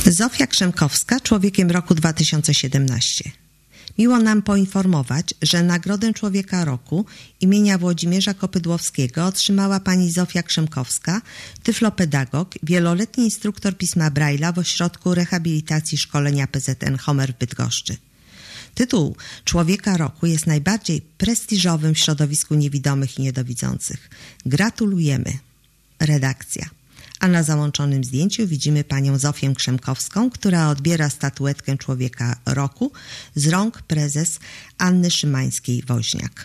Zofia Krzemkowska, Człowiekiem Roku 2017. Miło nam poinformować, że Nagrodę Człowieka Roku imienia Włodzimierza Kopydłowskiego otrzymała pani Zofia Krzemkowska, tyflopedagog, wieloletni instruktor pisma Braille'a w Ośrodku Rehabilitacji Szkolenia PZN Homer w Bydgoszczy. Tytuł Człowieka Roku jest najbardziej prestiżowym w środowisku niewidomych i niedowidzących. Gratulujemy. Redakcja. A na załączonym zdjęciu widzimy panią Zofię Krzemkowską, która odbiera statuetkę Człowieka Roku z rąk prezes Anny Szymańskiej-Woźniak.